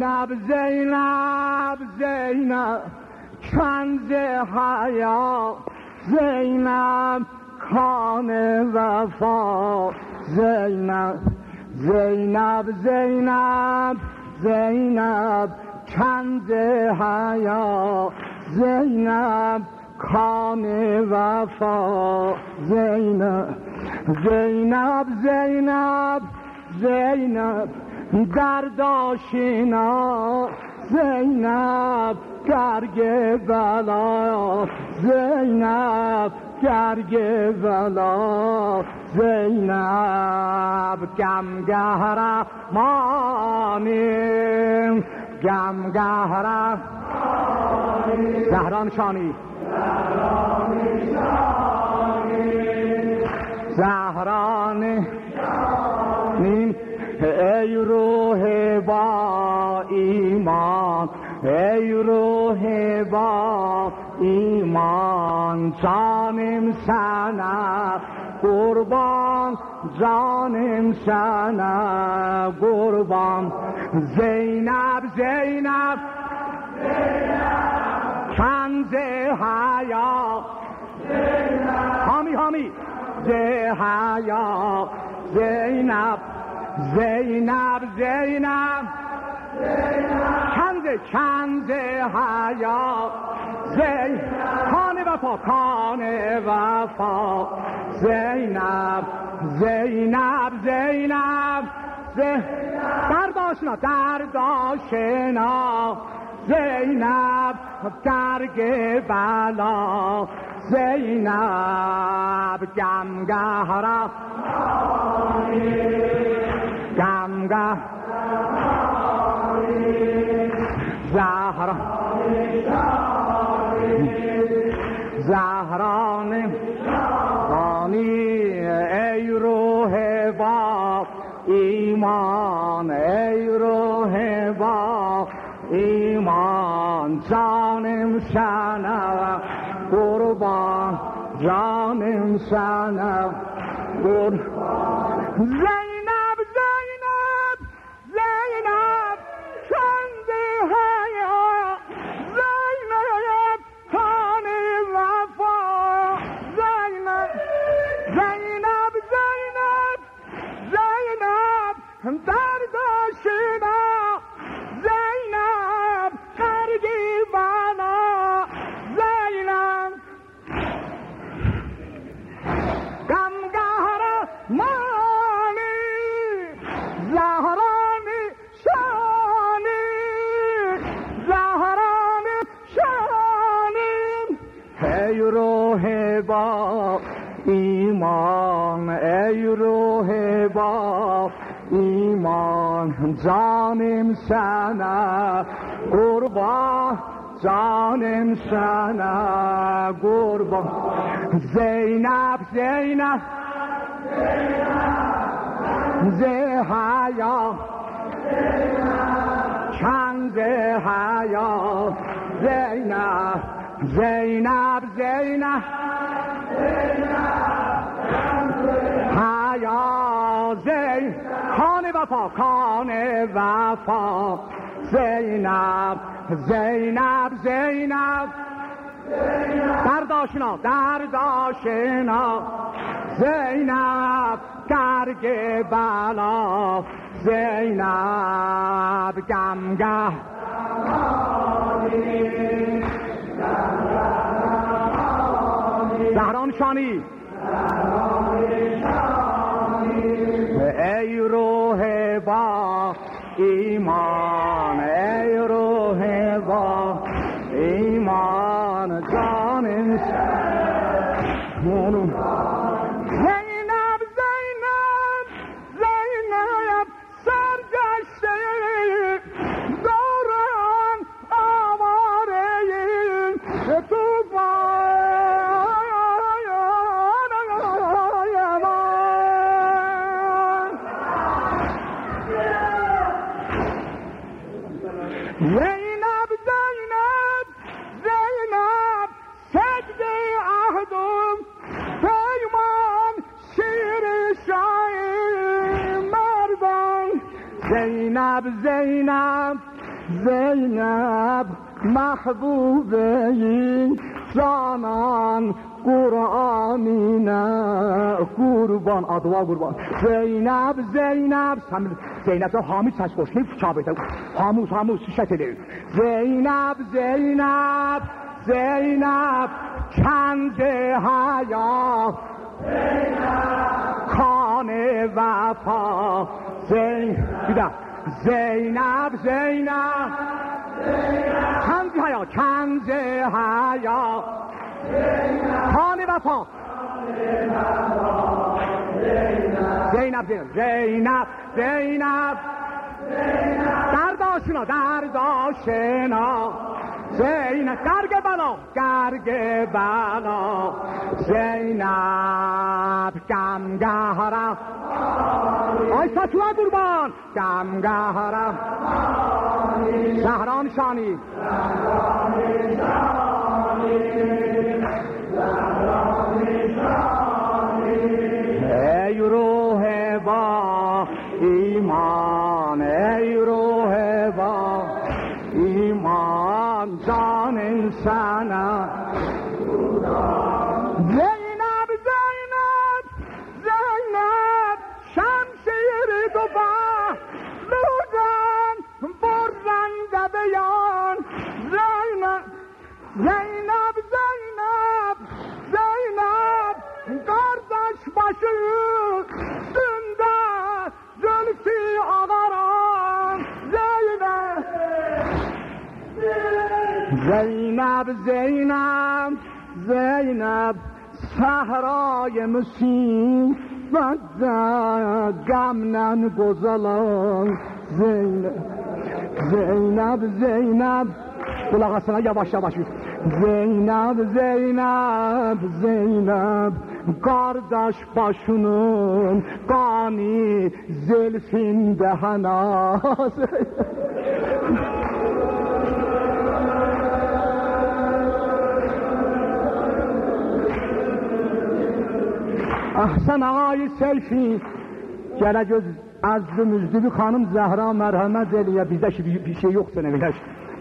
زینب زینب زینب کنز حیا، زینب کان وفا، زینب زینب زینب زینب کنز حیا، زینب کان وفا، زینب زینب زینب زینب درد آشنا، زینب گرگ بلا، زینب گرگ بلا، زینب گمگهر مانیم، گمگهر زهران شانی، زهران نیم. ای روح با ایمان، ای روح با ایمان، جانم سنه قربان، جانم سنه قربان، زینب زینب کنز حیا، حامی حامی زه حیا، زینب زینب زینب کنز حیا، کان وفا کان وفا، زینب زینب زینب درد آشنا درد آشنا، زینب گرگ بلا، زینب گمگهر گمگه زهران بانی، ای روح با ایمان، ای روح با ایمان، جانم شنه قربان، جانم شنه قربان، زینب زینب زینب کنز حیا، زینب کان وفا، زینب زینب زینب زینب درد آشنا، زینب گرگی بنا، زینب غمگهر مانی، زهرانی شانی، زهرانی شانی. ای روح با ایمان، ای روح با ایمان، جانم سنه قربان، جانم سنه قربان، زینب زینب زه حیا، کنز حیا، زینب زینب زینب حیا، زین کان وفا کان وفا، زینب زینب زینب درد آشنا درد آشنا، زینب گرگ بلا، زینب گمگه زهران شانی، ای روح با ایمان، ای روح با ایمان، جانم زینب زینب زینب سرگشته دوران آواره زینب زینب زینب سجده عهدم پیمان، شیر شاهی مردان، زینب زینب زینب محبوبه جانان قرآنی نه قربان آدوا قربان زینب زینب حامد ساز koşmayı çabete Hamuz şişeteli Zeynep kendi hayat kane vefa Zeynep kendi hayat kane vefa Zeynep درداشنا زینب گرگ بلا زینب گمگهرم آی فتوه قربان گمگهرم زهران شانی ای روح با ایمان ای روح با ایمان جان انسان زینب شمشیر دو با لودن برنده بیان زینب گردش باشه سنده زلفی آقاران زینب صحرای مسیح و گمنن گزلان زینب قلق اصلا یواش زینب قارداش باشونون قانی زلفین دهنا احسن آقای سیفی گله göz azdı müzdü bir hanım Zahra merhamet eliye bizde bir şey yok seneviler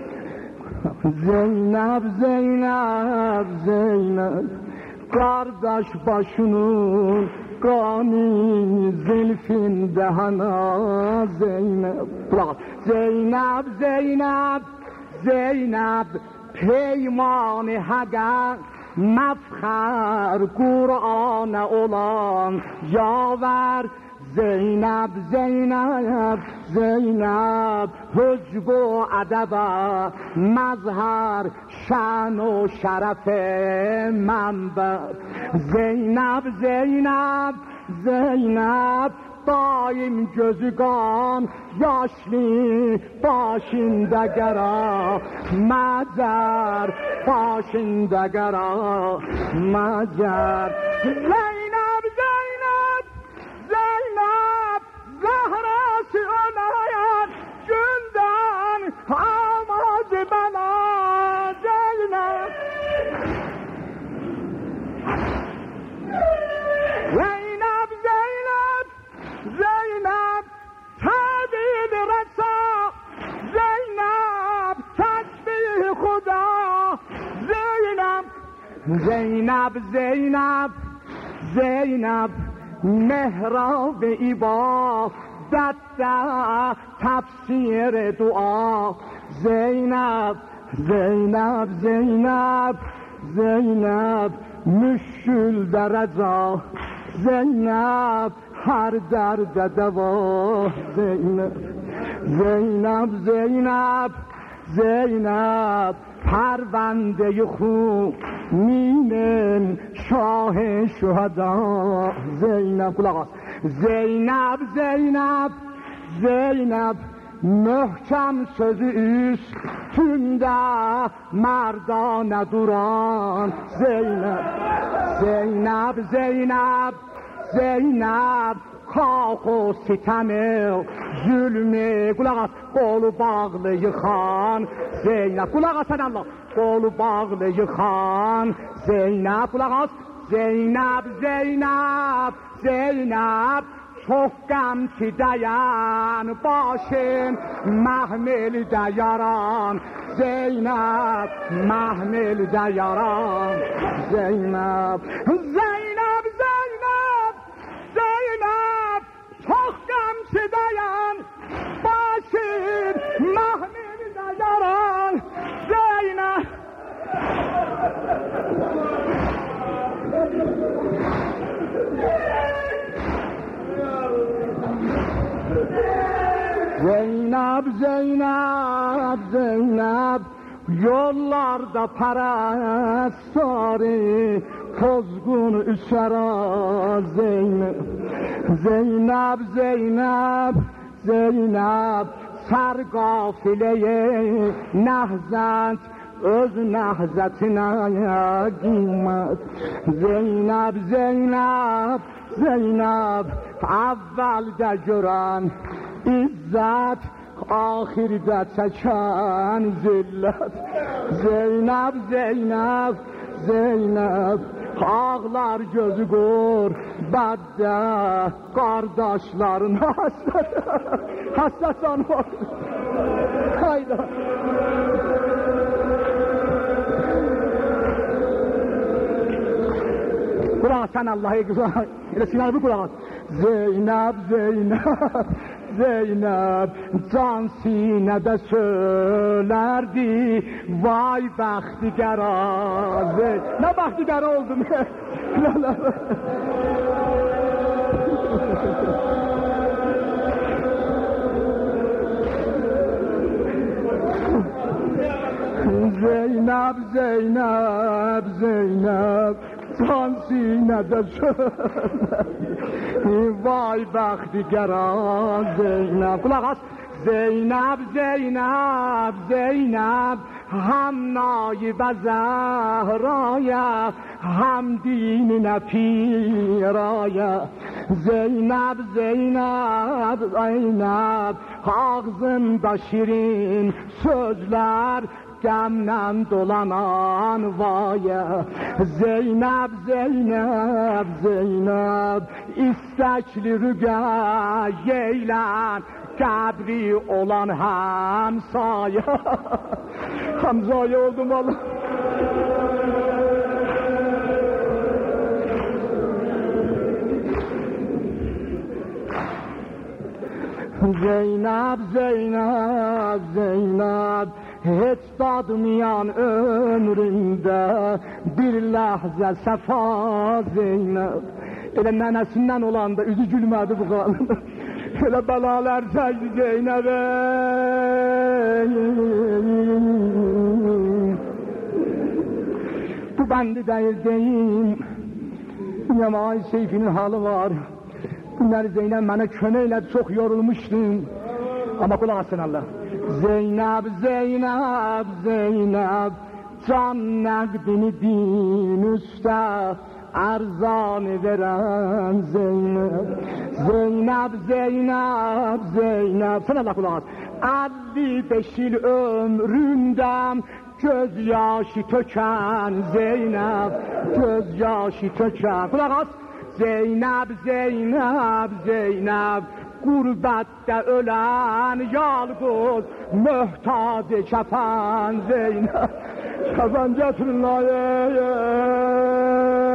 Zeynep kardeş başının kani zilfin dehana Zeynep peymanı haga mefkhar Kur'an olan yaver Zeynep حجب و ادب مظهر شان و شرف منبع Zeynep daim gözügan yaşlı başında gara macar başında gara macar Zeynep Zahra'sı olayan günden amacı bana Zeynep tadil resa Zeynep tesbih Khuda Zeynep mehrab ibadet tefsir dua Zeynep müşkül derece Zeynep her derde deva Zeynep پرونده خونین شاه شهدا زینب قلقاس زینب محکم sözü üstünde merdane duran Zeynep kah o sitemi zulmü kulak kolu bağlı yıkan Zeynep kulak asan Allah kolu bağlı yıkan Zeynep kulak as Zeynep çok gamki dayan başın mahmil dayaran Zeynep mahmil dayaran Zeynep Zeynep Zeynep Zeynep çok gamki dayan başın mahmil dayaran Zeynep Zeynep, Zeynep, Zeynep yollarda parastari pozgun üsera Zeynep Zeynep, Zeynep, Zeynep sar gafileye nehzet öz nehzetine kıymet Zeynep, Zeynep, Zeynep evvelde gören İzzet ahirde çeken zillet Zeynep, Zeynep, Zeynep ağlar gözü gör bedde kardeşlerin hasret anmak hayda Kur'an sen Allah'ı güzel Sinan bu Kur'an Zeynep, Zeynep Zeynep can sinede söylerdi vay baxtigara ne baxtigara oldum Zeynep, Zeynep, Zeynep can sinede söylerdi vay baxtigara Zeynep kulaq as Zeynep, Zeynep, Zeynep hem naibə Zehraya hem dinine piraya Zeynep, Zeynep, Zeynep ağzında şirin sözler Qəmlə dolanan vaya Zeynep, Zeynep, Zeynep İstəkli rüqəyyəylən Qəbri olan həmsaya Həmzaya oldum Allah Zeynep, Zeynep, Zeynep Heç dadmayan ömründə bir ləhzə səfa Zeynep Elə nənəsindən olanda üzü gülmədi bu qalın Elə bəlalar çəkdi Zeynep'e Bu bəndi deyim Yamay Seyfinin halı var Bunları Zeynep mənə kömək elədi çox yorulmuşdum Ama kulaq asın Allah Zeynep, Zeynep, Zeynep can nəqdini din üstə ərzanı verən Zeynep Zeynep, Zeynep, Zeynep Sən Allah kulaq as 55 il ömründən göz yaşı tökən Zeynep göz yaşı tökən Kulaq as Zeynep, Zeynep, Zeynep Gurbətdə ölən yalqız möhtac kəfən Zeynep Kəfən gətirin